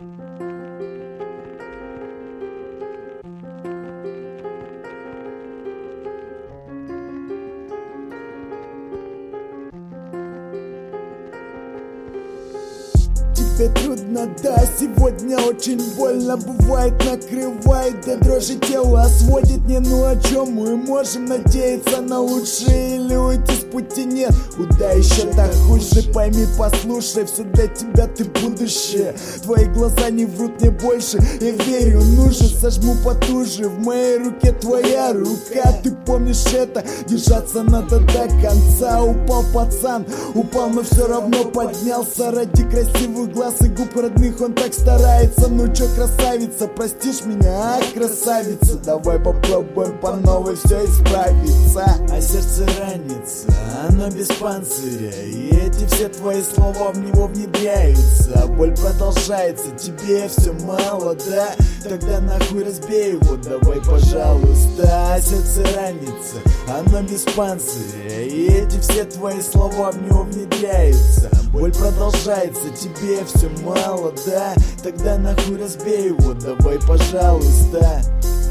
Тебе трудно, да, сегодня очень больно бывает, накрывает до дрожи тело, сводит не ну о чем мы можем надеяться на лучшее или уйти с пути нет. Куда еще так хуже, пойми, послушай, все для тебя ты будущее. Твои глаза не врут мне больше, я верю, нужен, сожму потуже. В моей руке твоя рука, ты помнишь это, держаться надо до конца. Упал пацан, упал, но все равно поднялся ради красивых глаз и губ родных, он так старается. Ну чё, красавица, простишь меня, а, красавица? Давай попробуем по новой все исправиться. А сердце ранится, оно без панциря, и эти все твои слова в него внедряются. Боль продолжается, тебе все мало, да? Тогда нахуй разбей его, давай, пожалуйста. А сердце ранится, оно без панциря, и эти все твои слова в него внедряются. Боль продолжается, тебе все мало, да? Тогда нахуй разбей его, давай, пожалуйста.